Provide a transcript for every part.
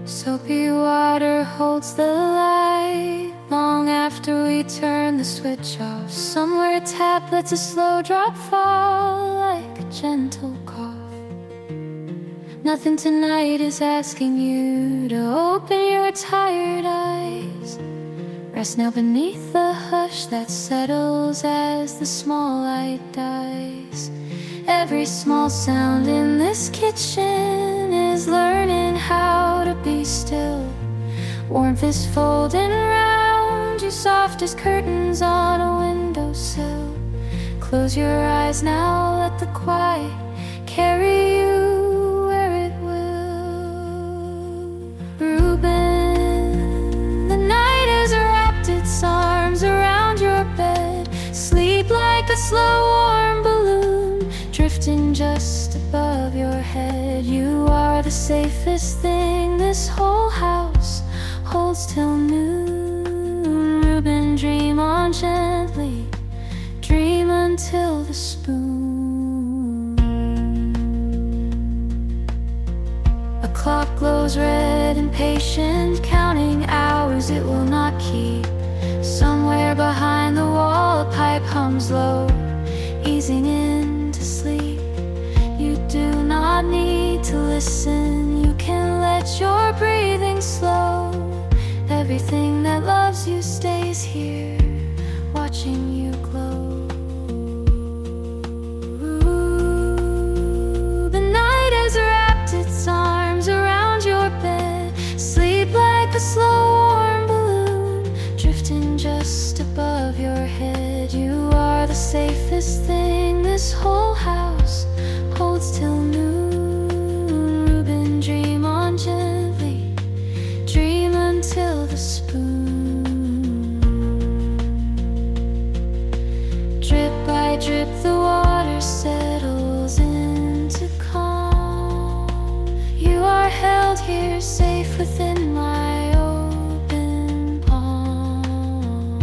Soapy water holds the light long after we turn the switch off. Somewhere a tap lets a slow drop fall like a gentle cough. Nothing tonight is asking you to open your tired eyes. Rest now beneath the hush that settles as the small light dies. Every small sound in this kitchen is learning how to be still. Warmth is folding around you, soft as curtains on a windowsill. Close your eyes now, let the quiet carry you where it will. Reuben, the night has wrapped its arms around your bed. Sleep like a slow warm balloon, drifting just above your head. You are the safest thing this whole house holds till noon. Reuben, dream on gently, dream until the spoon. A clock glows red, impatient, counting hours it will not keep. Somewhere behind the wall a pipe hums low, easing into sleep. You do not need to listen, you can let your breathing slow. Everything that loves you stays here, watching you glow. The night has wrapped its arms around your bed. Sleep like a slow warm balloon, drifting just above your head. You are the safest thing this whole house holds till noon. Reuben, dream on gently, dream until the spoon. Drip by drip the water settles into calm. You are held here safe within my open palm.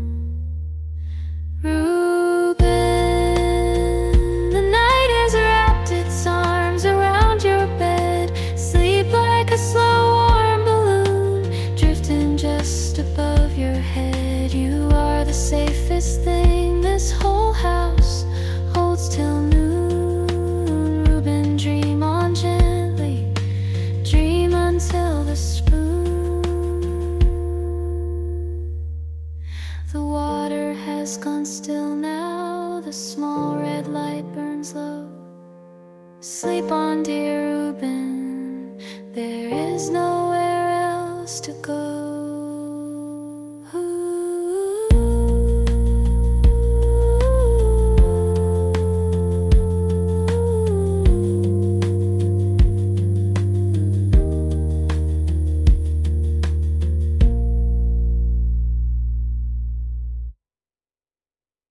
Reuben, the night has wrapped its arms around your bed. Sleep like a slow warm balloon, drifting just above your head. You are the safest thing this whole house holds till noon. Reuben, dream on gently, dream until the spoon. The water has gone still now, the small red light burns low. Sleep on, dear Reuben, there is nowhere else to go.